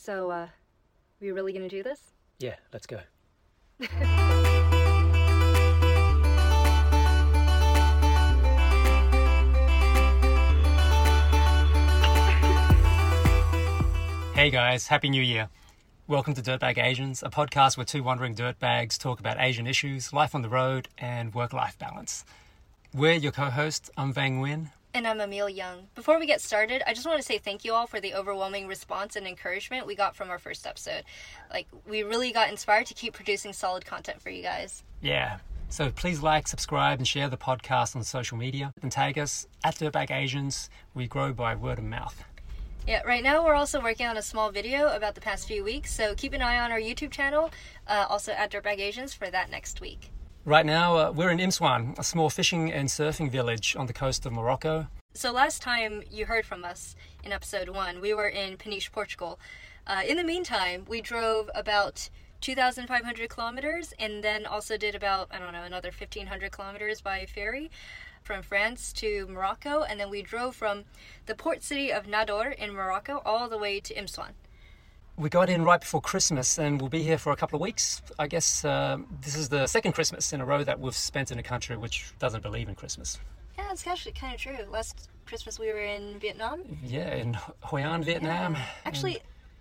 So, we really gonna do this? Yeah, let's go. Hey guys, Happy New Year. Welcome to Dirtbag Asians, a podcast where two wandering dirtbags talk about Asian issues, life on the road, and work-life balance. We're your co-hosts. I'm Vang Nguyen. And I'm Emil Young. Before we get started, I just want to say thank you all for the overwhelming response and encouragement we got from our first episode. We really got inspired to keep producing solid content for you guys. Yeah, so please like, subscribe, and share the podcast on social media. And tag us at Dirtbag Asians. We grow by word of mouth. Yeah, right now we're also working on a small video about the past few weeks, so keep an eye on our YouTube channel, also at Dirtbag Asians, for that next week. Right now, we're in Imswan, a small fishing and surfing village on the coast of Morocco. So last time you heard from us in episode 1, we were in Peniche, Portugal. In the meantime, we drove about 2,500 kilometers and then also did about, another 1,500 kilometers by ferry from France to Morocco. And then we drove from the port city of Nador in Morocco all the way to Imswan. We got in right before Christmas and we'll be here for a couple of weeks. I guess this is the second Christmas in a row that we've spent in a country which doesn't believe in Christmas. Yeah, it's actually kind of true. Last Christmas we were in Vietnam. Yeah, in Hoi An, Vietnam. Yeah. Actually,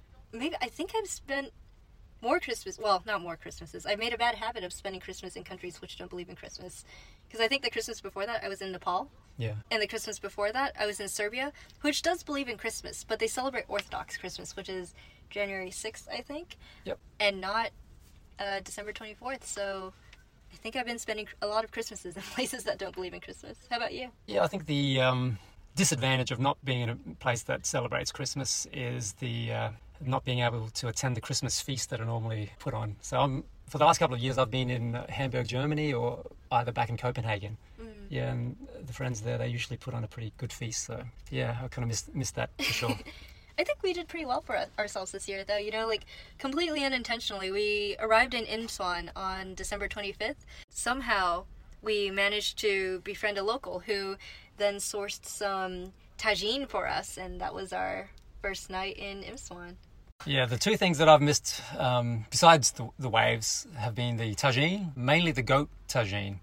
I think I've spent more Christmas, well, not more Christmases. I made a bad habit of spending Christmas in countries which don't believe in Christmas. Because I think the Christmas before that I was in Nepal. Yeah. And the Christmas before that I was in Serbia, which does believe in Christmas, but they celebrate Orthodox Christmas, which is January 6th, I think. Yep. And not December 24th, so I think I've been spending a lot of Christmases in places that don't believe in Christmas. How about you? Yeah, I think the disadvantage of not being in a place that celebrates Christmas is the not being able to attend the Christmas feast that are normally put on. So for the last couple of years I've been in Hamburg, Germany, or either back in Copenhagen. Yeah, and the friends there, they usually put on a pretty good feast. So yeah, I kind of missed that for sure. I think we did pretty well for ourselves this year, though. Completely unintentionally, we arrived in Imswan on December 25th. Somehow, we managed to befriend a local who then sourced some tagine for us, and that was our first night in Imswan. Yeah, the two things that I've missed, besides the waves, have been the tagine, mainly the goat tagine.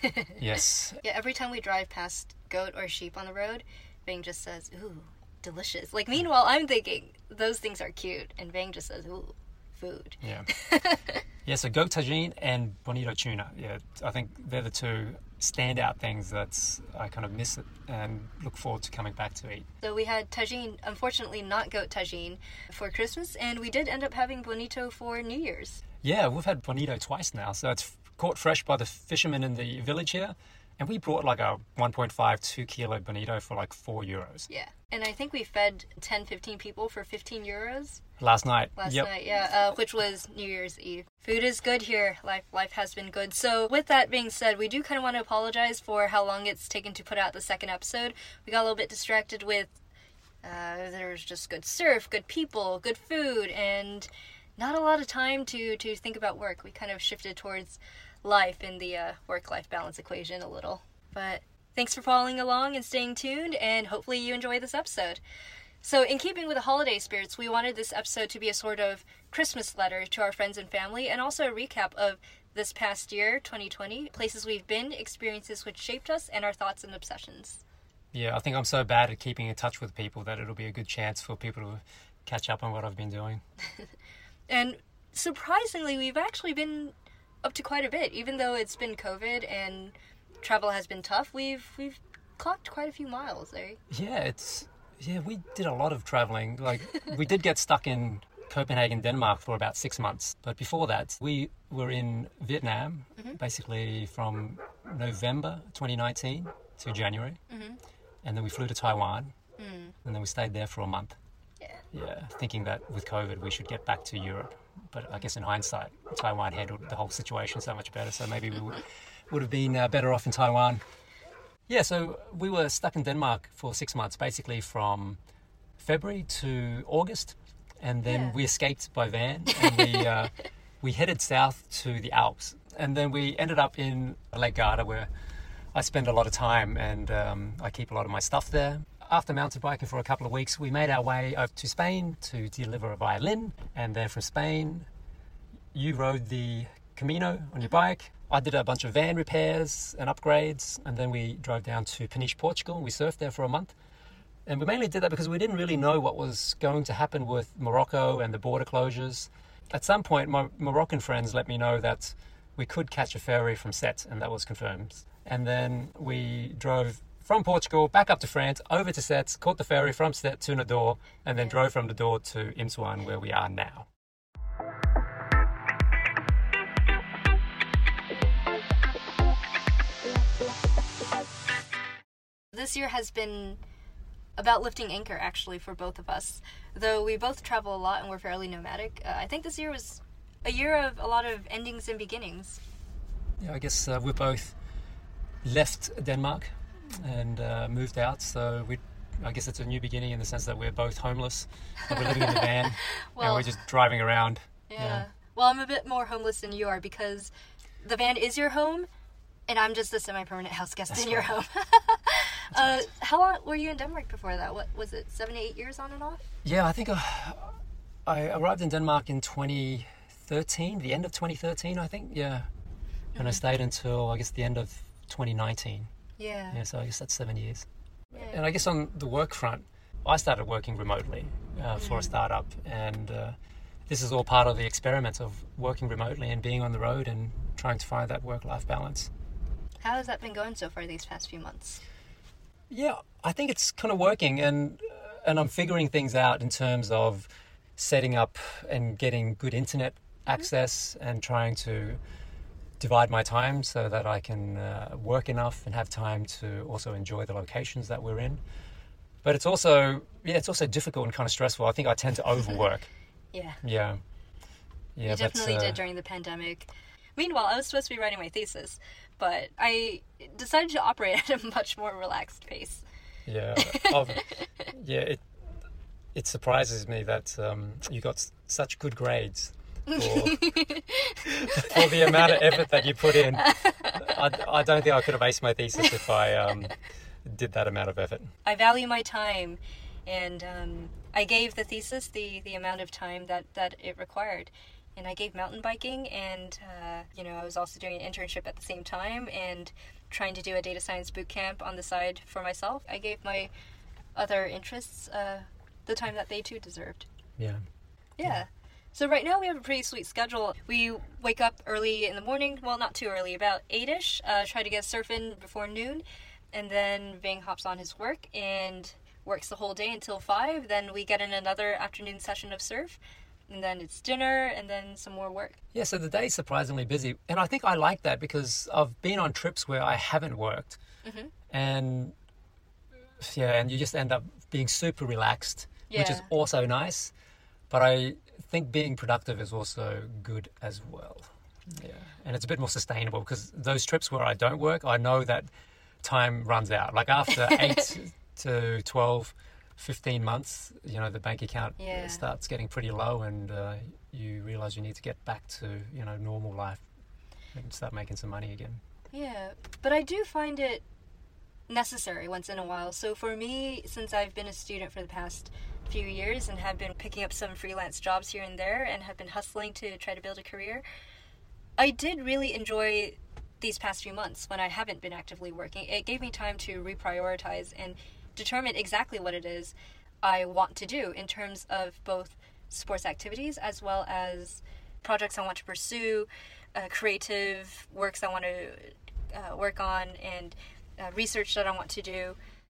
Yes. Yeah, every time we drive past goat or sheep on the road, Bing just says, ooh, delicious. Meanwhile, I'm thinking, those things are cute, and Vang just says, ooh, food. Yeah. Yeah, so goat tagine and bonito tuna. Yeah, I think they're the two standout things that I kind of miss it and look forward to coming back to eat. So we had tagine, unfortunately not goat tagine, for Christmas, and we did end up having bonito for New Year's. Yeah, we've had bonito twice now, so it's caught fresh by the fishermen in the village here. And we brought a 2 kilo bonito for €4. Yeah. And I think we fed 10-15 people for €15. Last night, yeah. Which was New Year's Eve. Food is good here. Life has been good. So with that being said, we do kind of want to apologize for how long it's taken to put out the second episode. We got a little bit distracted with there was just good surf, good people, good food, and not a lot of time to think about work. We kind of shifted towards life in the work-life balance equation a little. But thanks for following along and staying tuned, and hopefully you enjoy this episode. So in keeping with the holiday spirits, we wanted this episode to be a sort of Christmas letter to our friends and family, and also a recap of this past year, 2020, places we've been, experiences which shaped us, and our thoughts and obsessions. Yeah, I think I'm so bad at keeping in touch with people that it'll be a good chance for people to catch up on what I've been doing. And surprisingly, we've actually been up to quite a bit. Even though it's been COVID and travel has been tough, we've clocked quite a few miles, eh? Yeah, we did a lot of traveling. We did get stuck in Copenhagen, Denmark for about 6 months. But before that, we were in Vietnam, basically from November 2019 to January. And then we flew to Taiwan, and then we stayed there for a month. Yeah, thinking that with COVID we should get back to Europe. But I guess in hindsight, Taiwan handled the whole situation so much better, so maybe we would have been better off in Taiwan. Yeah, so we were stuck in Denmark for 6 months, basically from February to August, and then we escaped by van, and we headed south to the Alps, and then we ended up in Lake Garda, where I spend a lot of time, and I keep a lot of my stuff there. after mountain biking for a couple of weeks, we made our way over to Spain to deliver a violin. And then from Spain, you rode the Camino on your bike. I did a bunch of van repairs and upgrades. And then we drove down to Peniche, Portugal. We surfed there for a month. And we mainly did that because we didn't really know what was going to happen with Morocco and the border closures. At some point, my Moroccan friends let me know that we could catch a ferry from Sète, and that was confirmed. And then we drove from Portugal back up to France, over to Sète, caught the ferry from Sète to Nador, and then drove from Nador to Imsouane, where we are now. This year has been about lifting anchor, actually, for both of us. Though we both travel a lot and we're fairly nomadic, I think this year was a year of a lot of endings and beginnings. Yeah, I guess we both left Denmark and moved out, so I guess it's a new beginning in the sense that we're both homeless. We're living in the van and we're just driving around. Yeah. Well, I'm a bit more homeless than you are because the van is your home and I'm just a semi-permanent house guest in your home. How long were you in Denmark before that? What was it, 7 to 8 years on and off? Yeah, I think I arrived in Denmark in 2013, the end of 2013, I think. Yeah. And I stayed until, I guess, the end of 2019. Yeah. So I guess that's 7 years. Yeah. And I guess on the work front, I started working remotely for a startup. And this is all part of the experiment of working remotely and being on the road and trying to find that work-life balance. How has that been going so far these past few months? Yeah, I think it's kind of working, and I'm figuring things out in terms of setting up and getting good internet access and trying to divide my time so that I can work enough and have time to also enjoy the locations that we're in. But it's also difficult and kind of stressful. I think I tend to overwork. Yeah. You definitely did during the pandemic. Meanwhile, I was supposed to be writing my thesis, but I decided to operate at a much more relaxed pace. Yeah. It surprises me that you got such good grades for the amount of effort that you put in. I don't think I could have aced my thesis if I did that amount of effort. I value my time, and I gave the thesis the amount of time that it required. And I gave mountain biking, and I was also doing an internship at the same time and trying to do a data science boot camp on the side for myself. I gave my other interests the time that they too deserved. Yeah. So right now we have a pretty sweet schedule. We wake up early in the morning, well, not too early, about 8-ish, try to get surf in before noon, and then Ving hops on his work and works the whole day until 5. Then we get in another afternoon session of surf, and then it's dinner, and then some more work. Yeah, so the day's surprisingly busy. And I think I like that because I've been on trips where I haven't worked. Mm-hmm. And you just end up being super relaxed, which is also nice. But I think being productive is also good as well. Yeah, and it's a bit more sustainable because those trips where I don't work, I know that time runs out. Like after 8 to 12... 15 months, the bank account starts getting pretty low, and you realize you need to get back to, normal life and start making some money again. Yeah, but I do find it necessary once in a while. So for me, since I've been a student for the past few years and have been picking up some freelance jobs here and there and have been hustling to try to build a career, I did really enjoy these past few months when I haven't been actively working. It gave me time to reprioritize and determine exactly what it is I want to do in terms of both sports activities as well as projects I want to pursue, creative works I want to work on, and research that I want to do.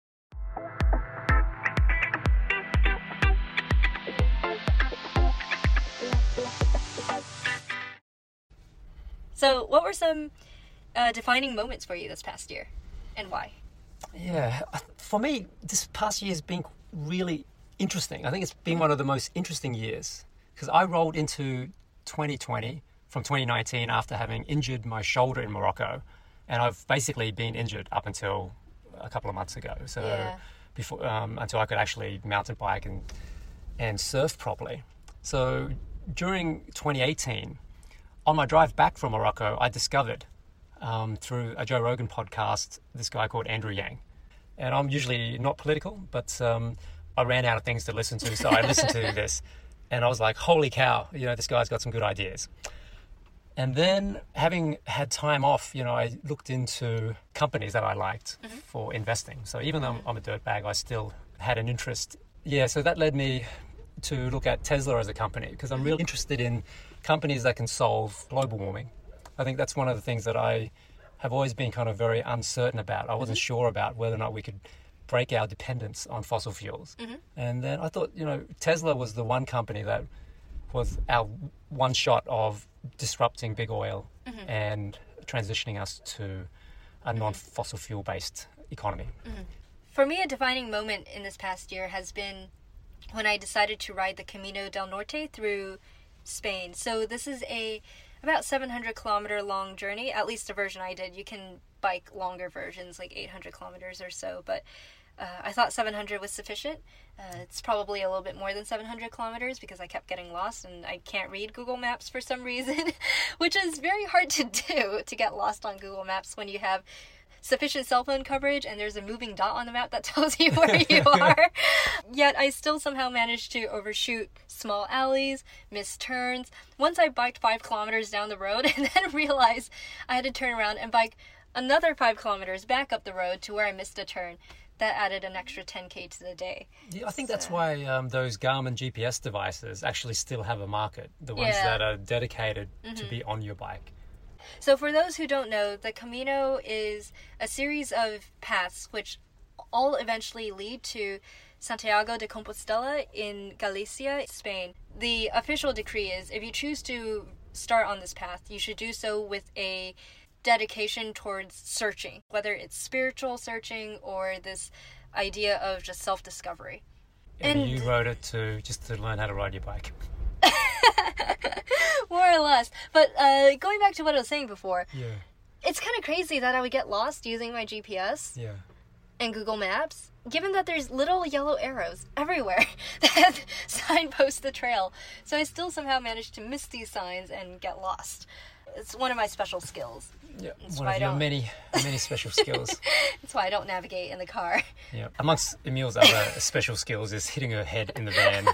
So what were some defining moments for you this past year, and why? Yeah, for me, this past year has been really interesting. I think it's been one of the most interesting years because I rolled into 2020 from 2019 after having injured my shoulder in Morocco, and I've basically been injured up until a couple of months ago. So before until I could actually mountain bike and surf properly. So during 2018, on my drive back from Morocco, I discovered through a Joe Rogan podcast, this guy called Andrew Yang. And I'm usually not political, but I ran out of things to listen to, so I listened to this. And I was like, holy cow, this guy's got some good ideas. And then having had time off, I looked into companies that I liked for investing. So even though I'm a dirtbag, I still had an interest. Yeah, so that led me to look at Tesla as a company because I'm really interested in companies that can solve global warming. I think that's one of the things that I have always been kind of very uncertain about. I wasn't sure about whether or not we could break our dependence on fossil fuels. And then I thought, Tesla was the one company that was our one shot of disrupting big oil and transitioning us to a non-fossil fuel based economy. For me, a defining moment in this past year has been when I decided to ride the Camino del Norte through Spain. So this is about 700 kilometer long journey, at least the version I did. You can bike longer versions, like 800 kilometers or so, but I thought 700 was sufficient. It's probably a little bit more than 700 kilometers because I kept getting lost and I can't read Google Maps for some reason, which is very hard to do, to get lost on Google Maps when you have sufficient cell phone coverage and there's a moving dot on the map that tells you where you are. Yet I still somehow managed to overshoot small alleys, miss turns. Once I biked 5 kilometers down the road and then realized I had to turn around and bike another 5 kilometers back up the road to where I missed a turn. That added an extra 10k to the day. Yeah, I think that's why those Garmin GPS devices actually still have a market. The ones that are dedicated to be on your bike. So for those who don't know, the Camino is a series of paths which all eventually lead to Santiago de Compostela in Galicia, Spain. The official decree is if you choose to start on this path, you should do so with a dedication towards searching, whether it's spiritual searching or this idea of just self-discovery. And you rode it just to learn how to ride your bike. More or less. But going back to what I was saying before, it's kind of crazy that I would get lost using my GPS and Google Maps, given that there's little yellow arrows everywhere that signpost the trail. So I still somehow managed to miss these signs and get lost. It's one of my special skills. Yeah, one of your many special skills. That's why I don't navigate in the car. Yeah, amongst Emil's other special skills is hitting her head in the van.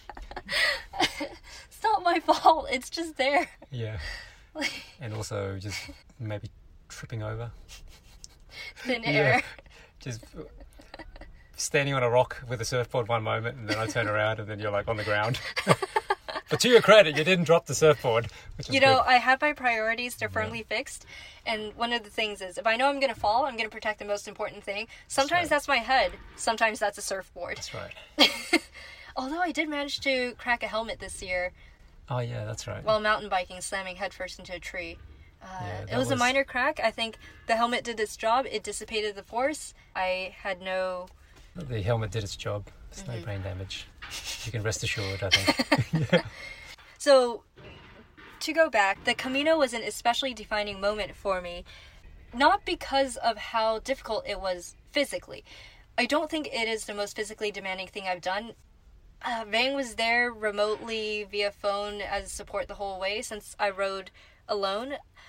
It's not my fault. It's just there. Yeah, and also just maybe tripping over. Thin air. Just standing on a rock with a surfboard one moment, and then I turn around, and then you're like on the ground. But to your credit, you didn't drop the surfboard. Which is good. I have my priorities. They're firmly fixed. And one of the things is, if I know I'm going to fall, I'm going to protect the most important thing. Sometimes that's my head. Sometimes that's a surfboard. That's right. Although I did manage to crack a helmet this year. Oh, yeah, that's right. While mountain biking, slamming headfirst into a tree. It was a minor crack. I think the helmet did its job. It dissipated the force. I had no... The helmet did its job. There's no brain damage. You can rest assured, I think. So, to go back, the Camino was an especially defining moment for me, not because of how difficult it was physically. I don't think it is the most physically demanding thing I've done. Vang was there remotely via phone as support the whole way since I rode alone.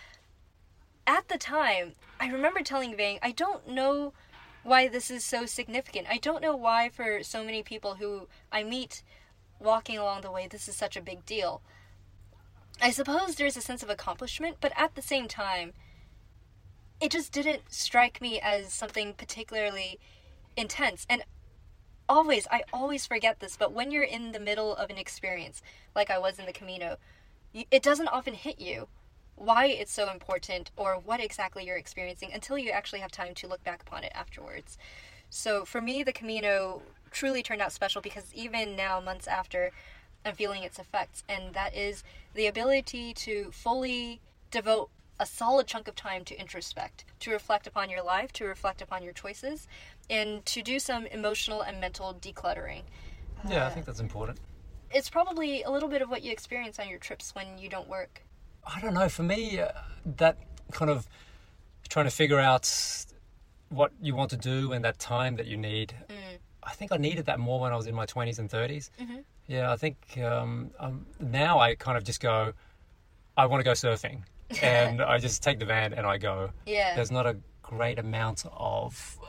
At the time, I remember telling Vang, I don't know why this is so significant. I don't know why for so many people who I meet walking along the way, this is such a big deal. I suppose there's a sense of accomplishment, but at the same time, it just didn't strike me as something particularly intense. And I always forget this, but when you're in the middle of an experience, like I was in the Camino, it doesn't often hit you why it's so important or what exactly you're experiencing until you actually have time to look back upon it afterwards. So for me, the Camino truly turned out special because even now, months after, I'm feeling its effects, and that is the ability to fully devote a solid chunk of time to introspect, to reflect upon your life, to reflect upon your choices, and to do some emotional and mental decluttering. Yeah, I think that's important. It's probably a little bit of what you experience on your trips when you don't work. I don't know. For me, that kind of trying to figure out what you want to do and that time that you need, I think I needed that more when I was in my 20s and 30s. Mm-hmm. Yeah, I think now I kind of just go, I want to go surfing. And I just take the van and I go. Yeah. There's not a great amount of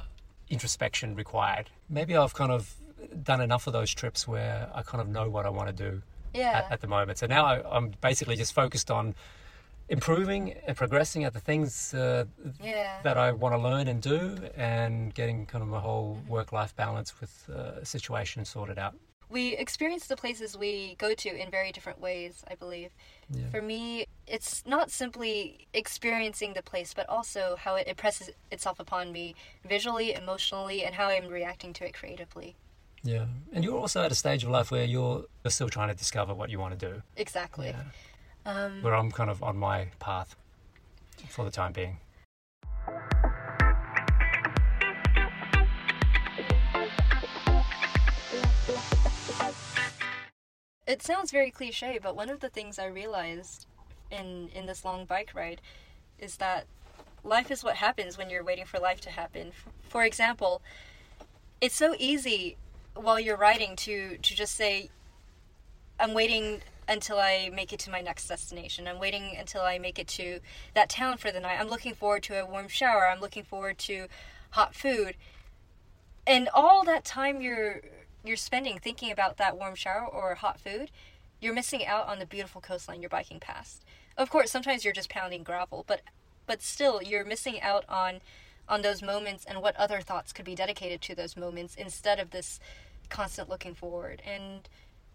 introspection required. Maybe I've kind of done enough of those trips where I kind of know what I want to do at the moment. So now I'm basically just focused on improving and progressing at the things that I want to learn and do, and getting kind of my whole work-life balance with situation sorted out. We experience the places we go to in very different ways, I believe. Yeah. For me, it's not simply experiencing the place, but also how it impresses itself upon me visually, emotionally, and how I'm reacting to it creatively. Yeah. And you're also at a stage of life where you're still trying to discover what you want to do. Exactly. Yeah. Where I'm kind of on my path for the time being. It sounds very cliche, but one of the things I realized in this long bike ride is that life is what happens when you're waiting for life to happen. For example, it's so easy while you're riding to just say, I'm waiting until I make it to my next destination. I'm waiting until I make it to that town for the night. I'm looking forward to a warm shower. I'm looking forward to hot food. And all that time you're spending thinking about that warm shower or hot food, you're missing out on the beautiful coastline you're biking past. Of course, sometimes you're just pounding gravel, but still, you're missing out on those moments and what other thoughts could be dedicated to those moments instead of this constant looking forward. And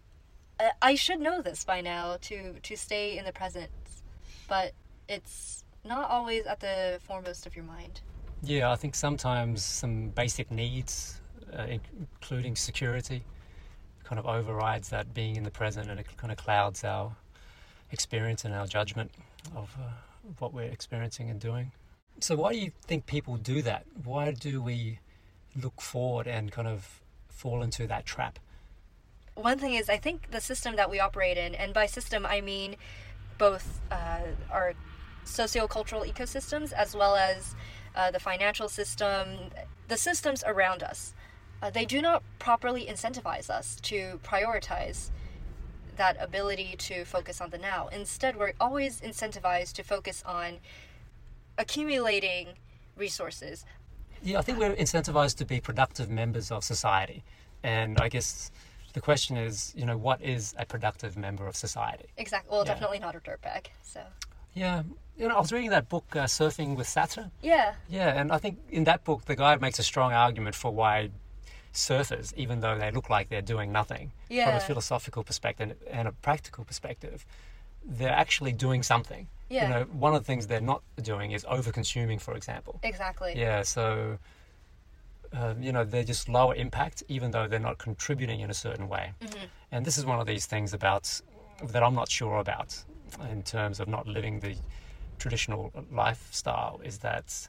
I should know this by now to stay in the present, but it's not always at the foremost of your mind. Yeah, I think sometimes some basic needs, including security, kind of overrides that being in the present, and it kind of clouds our experience and our judgment of what we're experiencing and doing. So why do you think people do that? Why do we look forward and kind of fall into that trap? One thing is, I think the system that we operate in, and by system I mean both our sociocultural ecosystems as well as the financial system, the systems around us, they do not properly incentivize us to prioritize that ability to focus on the now. Instead, we're always incentivized to focus on accumulating resources. Yeah, I think we're incentivized to be productive members of society. And I guess the question is, what is a productive member of society? Exactly. Well, definitely not a dirtbag. So. Yeah. I was reading that book, Surfing with Satter. Yeah. Yeah, and I think in that book, the guy makes a strong argument for why surfers, even though they look like they're doing nothing, from a philosophical perspective and a practical perspective, they're actually doing something. Yeah. One of the things they're not doing is over-consuming, for example. Exactly. Yeah, so, they're just lower impact, even though they're not contributing in a certain way. Mm-hmm. And this is one of these things that I'm not sure about in terms of not living the traditional lifestyle, is that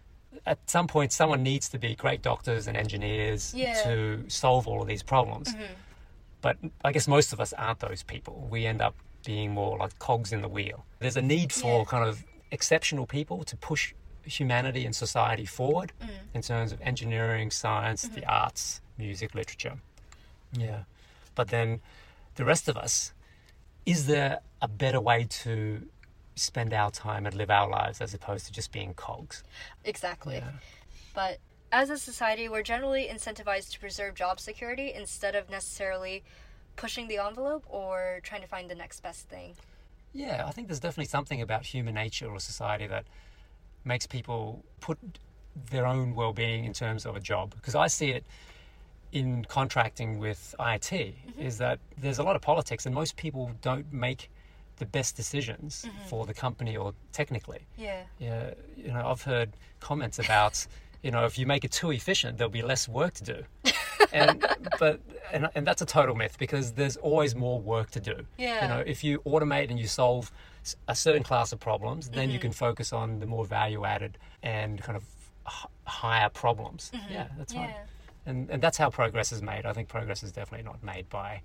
at some point someone needs to be great doctors and engineers to solve all of these problems. Mm-hmm. But I guess most of us aren't those people. We end up being more like cogs in the wheel. There's a need for kind of exceptional people to push humanity and society forward in terms of engineering, science, the arts, music, literature. Yeah. But then the rest of us, is there a better way to spend our time and live our lives as opposed to just being cogs? Exactly. Yeah. But as a society, we're generally incentivized to preserve job security instead of necessarily pushing the envelope or trying to find the next best thing. Yeah, I think there's definitely something about human nature or society that makes people put their own well-being in terms of a job. Because I see it in contracting with IT, is that there's a lot of politics and most people don't make the best decisions for the company or technically. Yeah. I've heard comments about, if you make it too efficient, there'll be less work to do. And that's a total myth, because there's always more work to do. Yeah. If you automate and you solve a certain class of problems, then you can focus on the more value added and kind of higher problems. Yeah, that's right. And that's how progress is made. I think progress is definitely not made by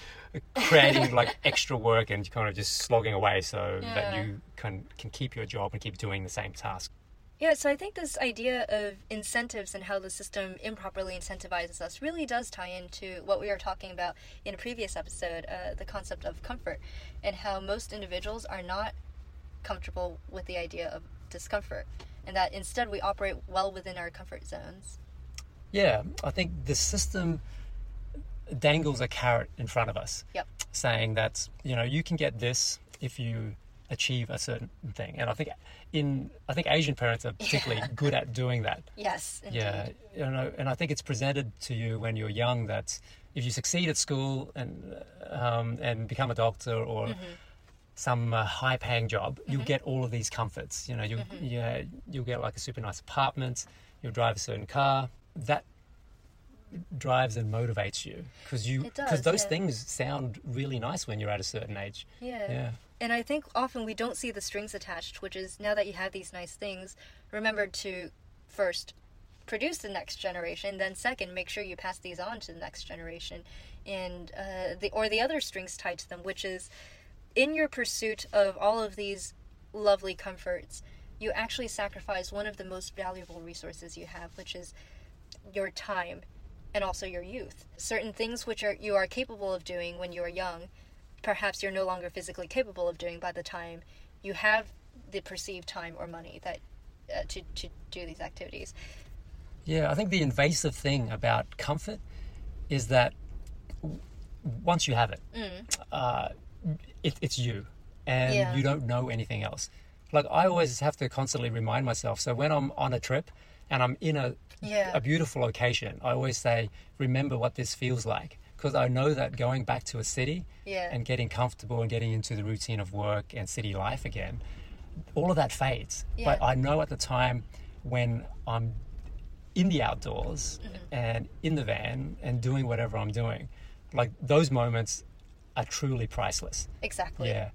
creating like extra work and kind of just slogging away so that you can keep your job and keep doing the same task. Yeah, so I think this idea of incentives and how the system improperly incentivizes us really does tie into what we were talking about in a previous episode, the concept of comfort, and how most individuals are not comfortable with the idea of discomfort, and that instead we operate well within our comfort zones. Yeah, I think the system dangles a carrot in front of us, Yep. saying that, you can get this if you achieve a certain thing. And I think Asian parents are particularly good at doing that. Yes, indeed. Yeah, and I think it's presented to you when you're young that if you succeed at school and become a doctor or some high-paying job, you'll get all of these comforts. You'll get like a super nice apartment. You'll drive a certain car. That drives and motivates you because those things sound really nice when you're at a certain age. Yeah. And I think often we don't see the strings attached, which is now that you have these nice things, remember to first produce the next generation, then second, make sure you pass these on to the next generation. And the other strings tied to them, which is in your pursuit of all of these lovely comforts, you actually sacrifice one of the most valuable resources you have, which is your time and also your youth. Certain things which you are capable of doing when you are young, perhaps you're no longer physically capable of doing by the time you have the perceived time or money that to do these activities. Yeah, I think the invasive thing about comfort is that once you have it, it's you, and you don't know anything else. Like, I always have to constantly remind myself. So when I'm on a trip and I'm in a beautiful location, I always say, remember what this feels like. Because I know that going back to a city and getting comfortable and getting into the routine of work and city life again, all of that fades. Yeah. But I know at the time when I'm in the outdoors and in the van and doing whatever I'm doing, like, those moments are truly priceless. Exactly. Yeah.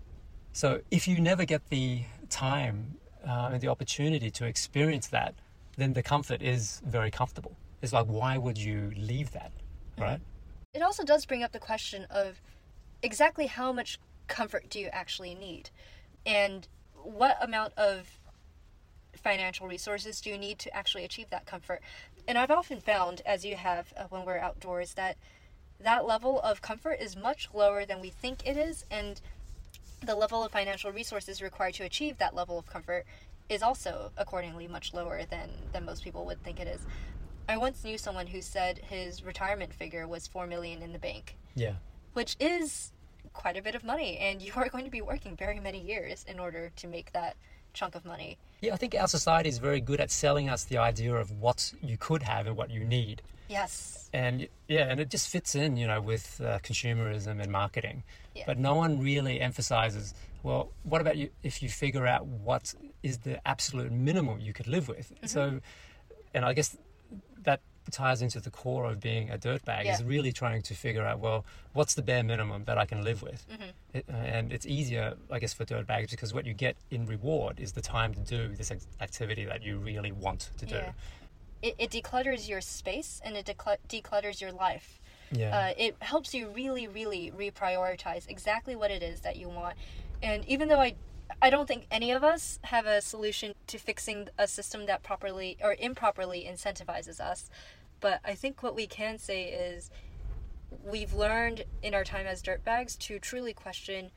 So if you never get the time and the opportunity to experience that, then the comfort is very comfortable. It's like, why would you leave that, right? It also does bring up the question of exactly how much comfort do you actually need? And what amount of financial resources do you need to actually achieve that comfort? And I've often found, as you have when we're outdoors, that level of comfort is much lower than we think it is, and the level of financial resources required to achieve that level of comfort is also accordingly much lower than most people would think it is. I once knew someone who said his retirement figure was $4 million in the bank. Yeah. Which is quite a bit of money, and you are going to be working very many years in order to make that chunk of money. Yeah, I think our society is very good at selling us the idea of what you could have and what you need. Yes. And it just fits in, with consumerism and marketing. Yeah. But no one really emphasizes, well, what about you if you figure out what is the absolute minimum you could live with? So, and I guess that ties into the core of being a dirtbag, is really trying to figure out, well, what's the bare minimum that I can live with? And it's easier, I guess, for dirtbags because what you get in reward is the time to do this activity that you really want to do. It declutters your space, and it declutters your life. Yeah. It helps you really, really reprioritize exactly what it is that you want. And even though I don't think any of us have a solution to fixing a system that properly or improperly incentivizes us, but I think what we can say is we've learned in our time as dirtbags to truly question,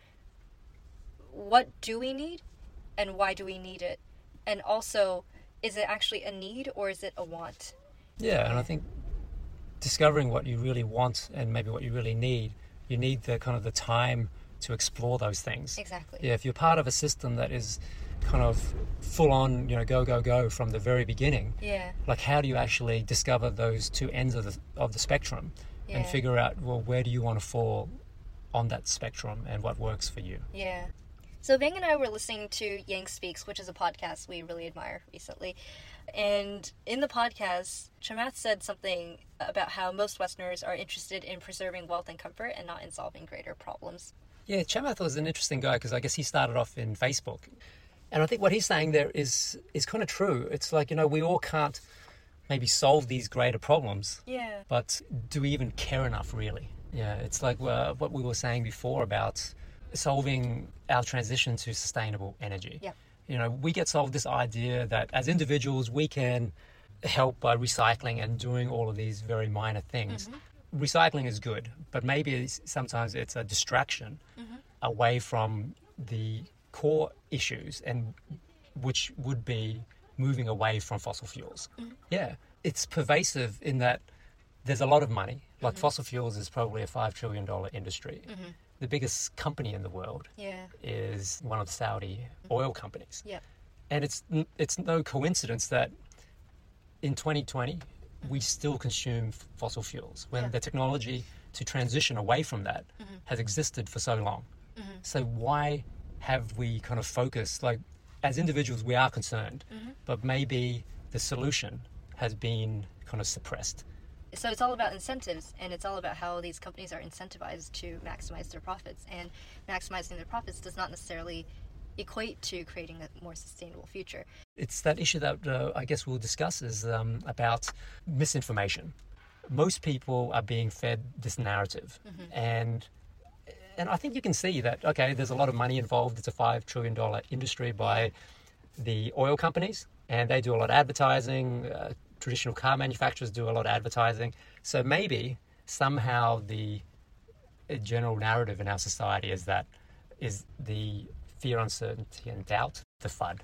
what do we need and why do we need it? And also, is it actually a need or is it a want? Yeah, and I think discovering what you really want and maybe what you really need, you need the kind of the time to explore those things. Exactly. Yeah, if you're part of a system that is kind of full on, go from the very beginning. Yeah. Like, how do you actually discover those two ends of the spectrum and figure out, well, where do you want to fall on that spectrum and what works for you? Yeah. So Bang and I were listening to Yang Speaks, which is a podcast we really admire recently. And in the podcast, Chamath said something about how most Westerners are interested in preserving wealth and comfort and not in solving greater problems. Yeah, Chamath was an interesting guy because I guess he started off in Facebook. And I think what he's saying there is kind of true. It's like, we all can't maybe solve these greater problems. Yeah. But do we even care enough, really? Yeah, it's like what we were saying before about solving our transition to sustainable energy. Yeah. We get sold this idea that as individuals we can help by recycling and doing all of these very minor things. Recycling is good, but maybe sometimes it's a distraction away from the core issues, and which would be moving away from fossil fuels. Yeah, it's pervasive in that there's a lot of money. Like fossil fuels is probably a $5 trillion industry. The biggest company in the world is one of the Saudi oil companies. Yeah. And it's no coincidence that in 2020, we still consume fossil fuels when the technology to transition away from that has existed for so long. So why have we kind of focused, like as individuals we are concerned, but maybe the solution has been kind of suppressed. So it's all about incentives, and it's all about how these companies are incentivized to maximize their profits. And maximizing their profits does not necessarily equate to creating a more sustainable future. It's that issue that I guess we'll discuss is about misinformation. Most people are being fed this narrative, and I think you can see that, okay, there's a lot of money involved. It's a $5 trillion industry by the oil companies, and they do a lot of advertising. Traditional car manufacturers do a lot of advertising. So maybe somehow the general narrative in our society is the fear, uncertainty, and doubt, the FUD.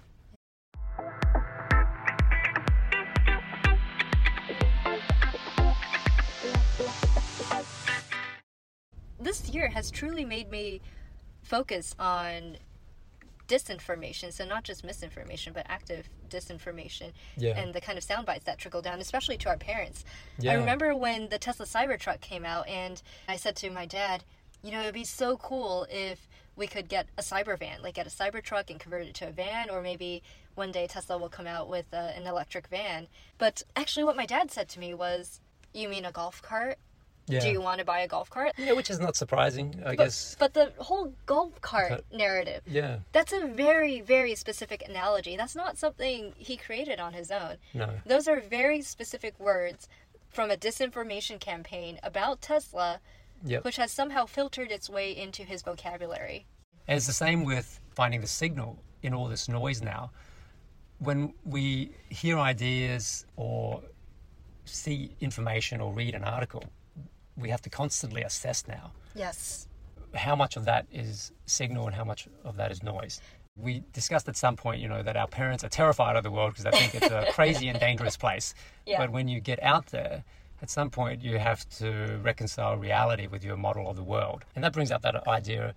This year has truly made me focus on disinformation, so not just misinformation, but active disinformation, and the kind of sound bites that trickle down, especially to our parents. I remember when the Tesla Cybertruck came out, and I said to my dad, you know, it'd be so cool if we could get a cyber van, like get a Cybertruck and convert it to a van, or maybe one day Tesla will come out with an electric van. But actually what my dad said to me was, you mean a golf cart? Yeah. Do you want to buy a golf cart? Yeah, which is not surprising, I guess. But the whole golf cart narrative, that's a very, very specific analogy. That's not something he created on his own. No. Those are very specific words from a disinformation campaign about Tesla, which has somehow filtered its way into his vocabulary. And it's the same with finding the signal in all this noise now. When we hear ideas or see information or read an article, we have to constantly assess now. Yes. How much of that is signal and how much of that is noise. We discussed at some point, you know, that our parents are terrified of the world because they think it's a crazy and dangerous place. But when you get out there, at some point you have to reconcile reality with your model of the world. And that brings up that idea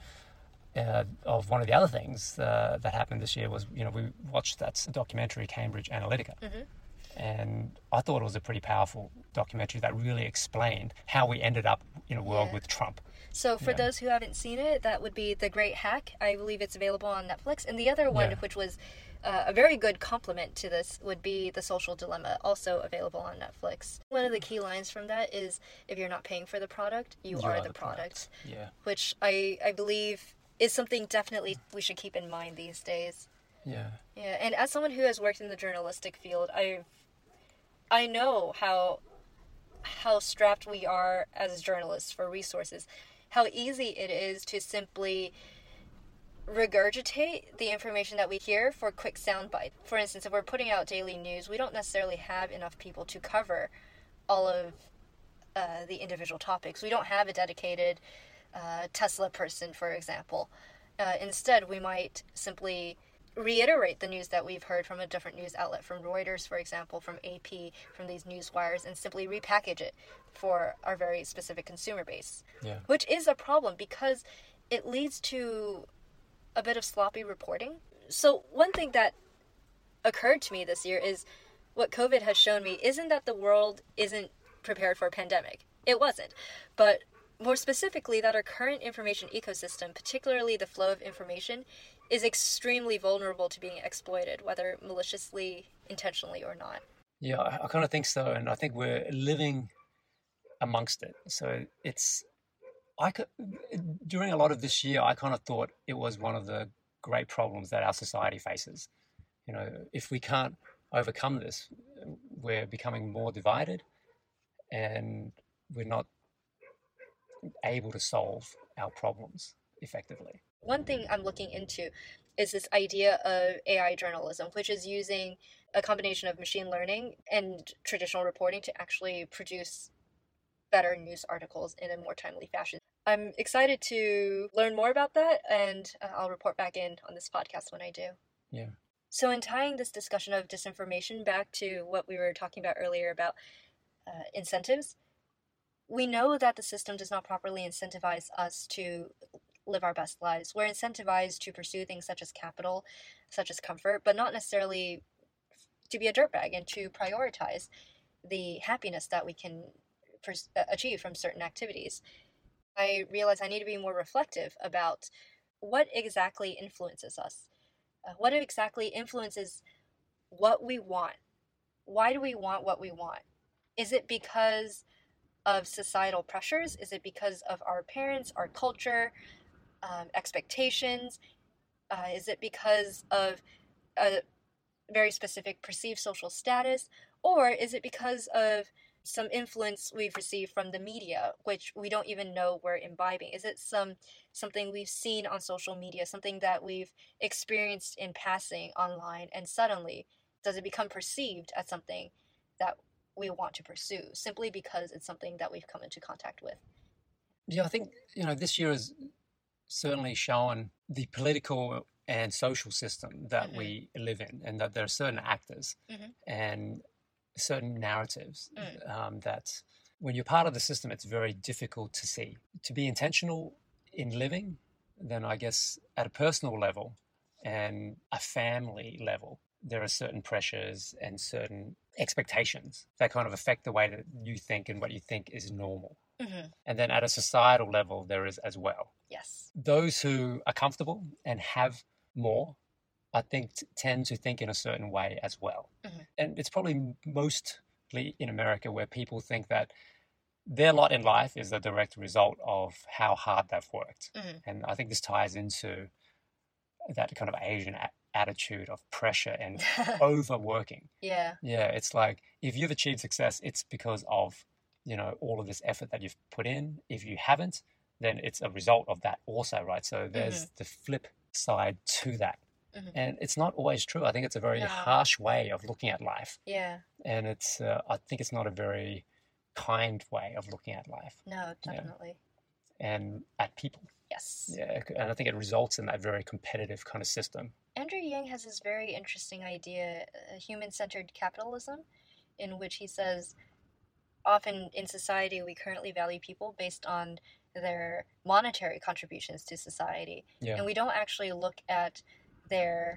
of one of the other things that happened this year was, you know, we watched that documentary Cambridge Analytica. And I thought it was a pretty powerful documentary that really explained how we ended up in a world with Trump. So for those who haven't seen it, that would be The Great Hack. I believe it's available on Netflix. And the other one, which was a very good complement to this, would be The Social Dilemma, also available on Netflix. One of the key lines from that is, if you're not paying for the product, you are the product. Which I believe is something definitely we should keep in mind these days. Yeah, and as someone who has worked in the journalistic field, I know how strapped we are as journalists for resources, how easy it is to simply regurgitate the information that we hear for quick soundbite. For instance, if we're putting out daily news, we don't necessarily have enough people to cover all of the individual topics. We don't have a dedicated Tesla person, for example. Instead, we might simply reiterate the news that we've heard from a different news outlet, from Reuters, for example, from AP, from these news wires, and simply repackage it for our very specific consumer base. Which is a problem because it leads to a bit of sloppy reporting. So one thing that occurred to me this year is what COVID has shown me isn't that the world isn't prepared for a pandemic. It wasn't. But more specifically, that our current information ecosystem, particularly the flow of information, is extremely vulnerable to being exploited, whether maliciously, intentionally, or not. Yeah, I kind of think so, and I think we're living amongst it. So during a lot of this year, I kind of thought it was one of the great problems that our society faces. You know, if we can't overcome this, we're becoming more divided, and we're not able to solve our problems effectively. One thing I'm looking into is this idea of AI journalism, which is using a combination of machine learning and traditional reporting to actually produce better news articles in a more timely fashion. I'm excited to learn more about that, and I'll report back in on this podcast when I do. Yeah. So, in tying this discussion of disinformation back to what we were talking about earlier about incentives, we know that the system does not properly incentivize us to live our best lives. We're incentivized to pursue things such as capital, such as comfort, but not necessarily to be a dirtbag and to prioritize the happiness that we can achieve from certain activities. I realize I need to be more reflective about what exactly influences us. What exactly influences what we want? Why do we want what we want? Is it because of societal pressures? Is it because of our parents, our culture, expectations? Is it because of a very specific perceived social status? Or is it because of some influence we've received from the media, which we don't even know we're imbibing? Is it something we've seen on social media, something that we've experienced in passing online, and suddenly does it become perceived as something that we want to pursue simply because it's something that we've come into contact with? Yeah, I think, this year has certainly shown the political and social system that we live in, and that there are certain actors and certain narratives that when you're part of the system, it's very difficult to see. To be intentional in living, then I guess at a personal level and a family level, there are certain pressures and certain expectations that kind of affect the way that you think and what you think is normal. And then at a societal level, there is as well. Yes. Those who are comfortable and have more, I think, tend to think in a certain way as well. And it's probably mostly in America where people think that their lot in life is a direct result of how hard they've worked. And I think this ties into that kind of Asian attitude of pressure and overworking. Yeah. Yeah, it's like if you've achieved success, it's because of, all of this effort that you've put in. If you haven't, then it's a result of that also, right? So there's the flip side to that. And it's not always true. I think it's a very harsh way of looking at life. Yeah. And it's, I think it's not a very kind way of looking at life. No, definitely. And at people. Yes. Yeah, and I think it results in that very competitive kind of system. Andrew Yang has this very interesting idea, human-centered capitalism, in which he says, often in society, we currently value people based on their monetary contributions to society. Yeah. And we don't actually look at their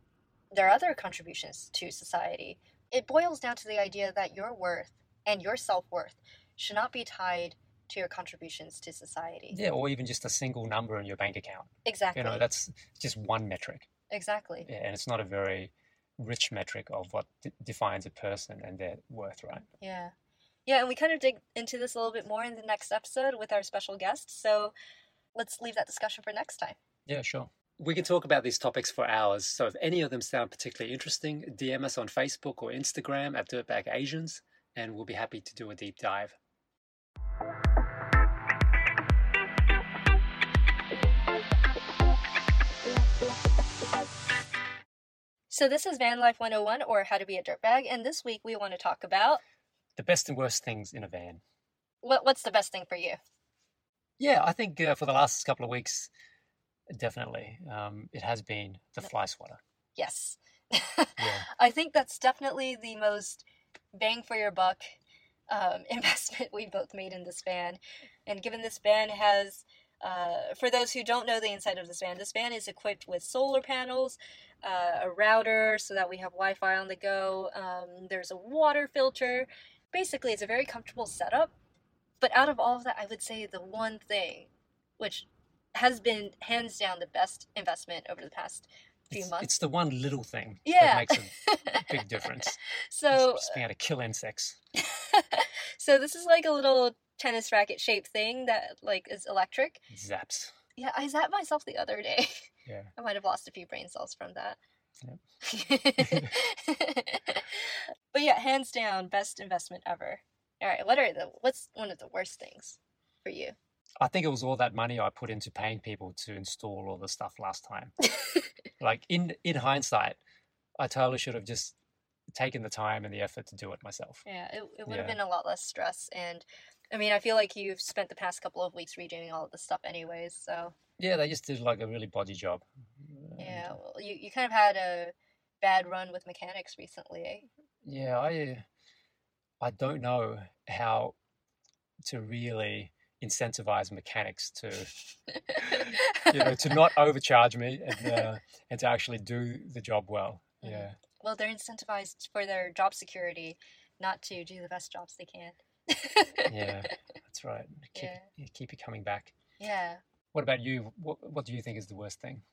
other contributions to society. It boils down to the idea that your worth and your self-worth should not be tied to your contributions to society. Yeah, or even just a single number in your bank account. Exactly. That's just one metric. Exactly. Yeah, and it's not a very rich metric of what defines a person and their worth, right? Yeah. Yeah, and we kind of dig into this a little bit more in the next episode with our special guest, so let's leave that discussion for next time. Yeah, sure. We can talk about these topics for hours, so if any of them sound particularly interesting, DM us on Facebook or Instagram at Dirtbag Asians, and we'll be happy to do a deep dive. So this is Van Life 101, or How to Be a Dirtbag, and this week we want to talk about the best and worst things in a van. What's the best thing for you? Yeah, I think for the last couple of weeks, definitely, it has been the fly swatter. Yes. Yeah. I think that's definitely the most bang for your buck investment we both made in this van. And given this van has, for those who don't know the inside of this van is equipped with solar panels, a router so that we have Wi-Fi on the go. There's a water filter. Basically, it's a very comfortable setup. But out of all of that, I would say the one thing, which has been hands down the best investment over the past few months. It's the one little thing that makes a big difference. So just being able to kill insects. So this is like a little tennis racket shaped thing that is electric. It zaps. Yeah, I zapped myself the other day. Yeah. I might have lost a few brain cells from that. Yep. But yeah, hands down, best investment ever. All right, what's one of the worst things for you? I think it was all that money I put into paying people to install all the stuff last time. In hindsight, I totally should have just taken the time and the effort to do it myself. Yeah, it would have been a lot less stress. And I mean, I feel like you've spent the past couple of weeks redoing all of this stuff anyways, so. Yeah, they just did a really bodgy job. Yeah, well, you kind of had a bad run with mechanics recently. Eh? Yeah, I don't know how to really incentivize mechanics to to not overcharge me and to actually do the job well. Yeah. Well, they're incentivized for their job security, not to do the best jobs they can. Yeah, that's right. Keep you coming back. Yeah. What about you? What do you think is the worst thing?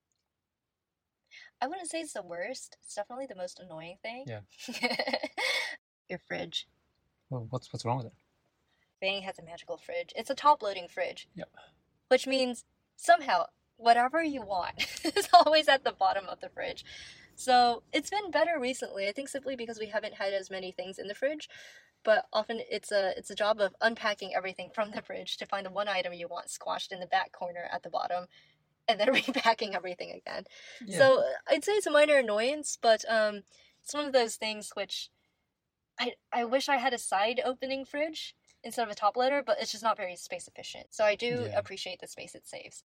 I wouldn't say it's the worst. It's definitely the most annoying thing. Yeah. Your fridge. Well, what's wrong with it? Bang has a magical fridge. It's a top-loading fridge. Yep. Which means somehow whatever you want is always at the bottom of the fridge. So it's been better recently. I think simply because we haven't had as many things in the fridge. But often it's a job of unpacking everything from the fridge to find the one item you want squashed in the back corner at the bottom, and then repacking everything again. Yeah. So I'd say it's a minor annoyance, but it's one of those things which I wish I had a side opening fridge instead of a top loader, but it's just not very space efficient. So I do appreciate the space it saves.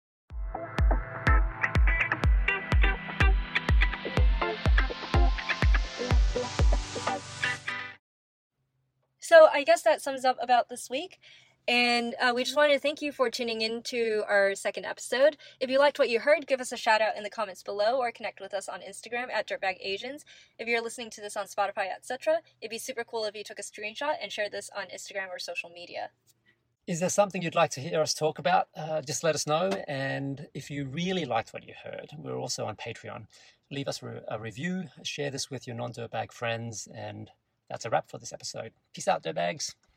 So I guess that sums up about this week. And we just wanted to thank you for tuning in to our second episode. If you liked what you heard, give us a shout out in the comments below or connect with us on Instagram at DirtbagAsians. If you're listening to this on Spotify, etc., it'd be super cool if you took a screenshot and shared this on Instagram or social media. Is there something you'd like to hear us talk about? Just let us know. And if you really liked what you heard, we're also on Patreon. Leave us a review, share this with your non-dirtbag friends, and that's a wrap for this episode. Peace out, dirtbags.